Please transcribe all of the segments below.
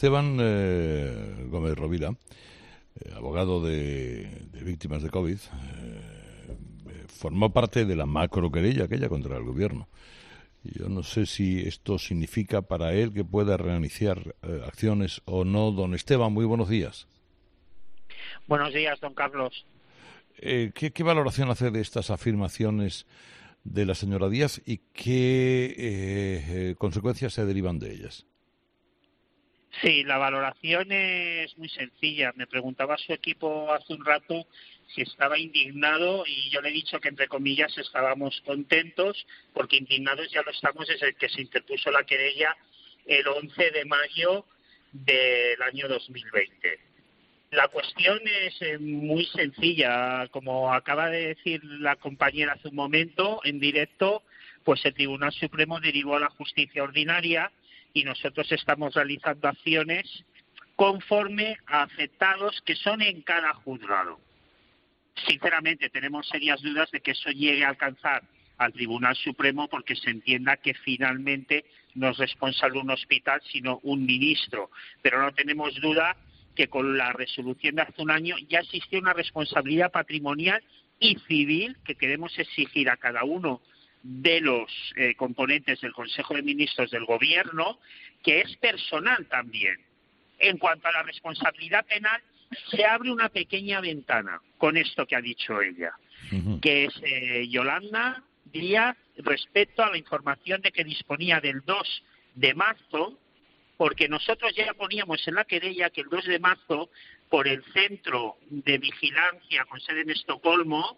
Esteban Gómez Rovira, abogado de víctimas de COVID, formó parte de la macroquerella aquella contra el gobierno. Yo no sé si esto significa para él que pueda reiniciar acciones o no. Don Esteban, muy buenos días. Buenos días, don Carlos. ¿Qué valoración hace de estas afirmaciones de la señora Díaz y qué consecuencias se derivan de ellas? Sí, la valoración es muy sencilla. Me preguntaba su equipo hace un rato si estaba indignado y yo le he dicho que, entre comillas, estábamos contentos, porque indignados ya lo estamos desde que se interpuso la querella el 11 de mayo del año 2020. La cuestión es muy sencilla. Como acaba de decir la compañera hace un momento, en directo, pues el Tribunal Supremo derivó a la justicia ordinaria y nosotros estamos realizando acciones conforme a afectados que son en cada juzgado. Sinceramente, tenemos serias dudas de que eso llegue a alcanzar al Tribunal Supremo, porque se entienda que finalmente no es responsable un hospital, sino un ministro. Pero no tenemos duda que con la resolución de hace un año ya existía una responsabilidad patrimonial y civil que queremos exigir a cada uno de los componentes del Consejo de Ministros del Gobierno, que es personal también. En cuanto a la responsabilidad penal, se abre una pequeña ventana con esto que ha dicho ella, que es Yolanda Díaz, respecto a la información de que disponía del 2 de marzo, porque nosotros ya poníamos en la querella que el 2 de marzo, por el Centro de Vigilancia con sede en Estocolmo,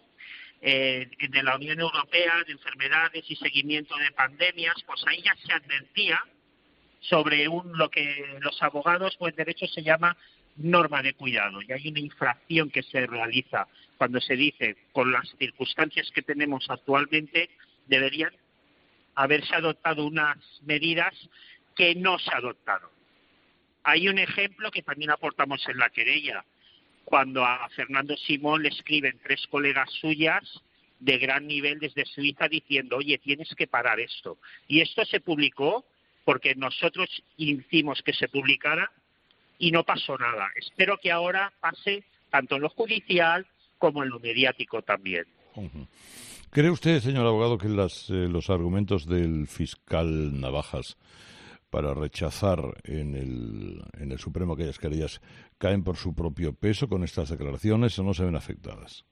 de la Unión Europea de Enfermedades y Seguimiento de Pandemias, pues ahí ya se advertía sobre lo que los abogados o en derecho se llama norma de cuidado. Y hay una infracción que se realiza cuando se dice, con las circunstancias que tenemos actualmente, deberían haberse adoptado unas medidas que no se adoptaron. Hay un ejemplo que también aportamos en la querella, cuando a Fernando Simón le escriben 3 colegas suyas de gran nivel desde Suiza diciendo, oye, tienes que parar esto. Y esto se publicó porque nosotros hicimos que se publicara y no pasó nada. Espero que ahora pase tanto en lo judicial como en lo mediático también. ¿Cree usted, señor abogado, que los argumentos del fiscal Navajas para rechazar en el Supremo aquellas querellas caen por su propio peso con estas declaraciones o no se ven afectadas?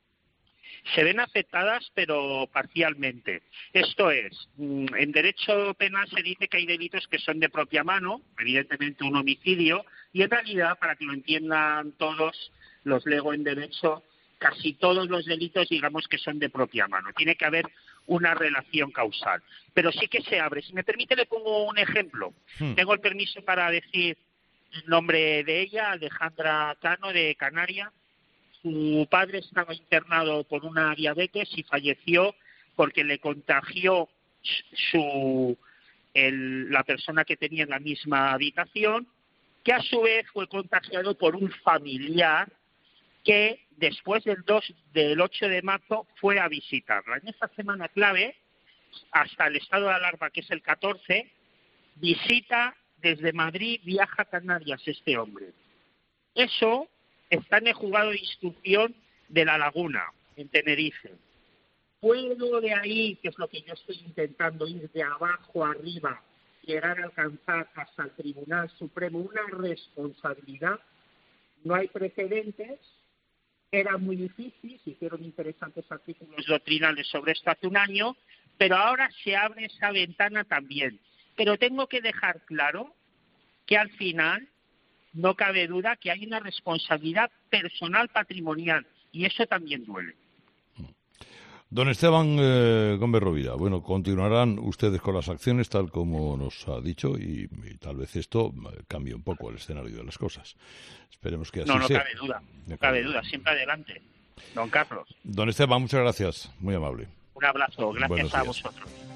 Se ven afectadas, pero parcialmente. Esto es, en derecho penal se dice que hay delitos que son de propia mano, evidentemente un homicidio, y en realidad, para que lo entiendan todos, los lego en derecho, casi todos los delitos digamos que son de propia mano. Tiene que haber una relación causal. Pero sí que se abre. Si me permite, le pongo un ejemplo. Tengo el permiso para decir el nombre de ella, Alejandra Cano, de Canarias. Su padre estaba internado por una diabetes y falleció porque le contagió la persona que tenía en la misma habitación, que a su vez fue contagiado por un familiar que después del 8 de marzo fue a visitarla. En esta semana clave, hasta el estado de alarma, que es el 14, visita desde Madrid, viaja a Canarias este hombre. Eso está en el juzgado de instrucción de La Laguna, en Tenerife. ¿Puedo de ahí, que es lo que yo estoy intentando, ir de abajo a arriba, llegar a alcanzar hasta el Tribunal Supremo una responsabilidad? No hay precedentes. Era muy difícil, se hicieron interesantes artículos doctrinales sobre esto hace un año, pero ahora se abre esa ventana también. Pero tengo que dejar claro que al final no cabe duda que hay una responsabilidad personal patrimonial y eso también duele. Don Esteban Gómez Rovira, bueno, continuarán ustedes con las acciones tal como nos ha dicho y tal vez esto cambie un poco el escenario de las cosas. Esperemos que así sea. No cabe duda, siempre adelante, don Carlos. Don Esteban, muchas gracias, muy amable. Un abrazo, gracias a vosotros.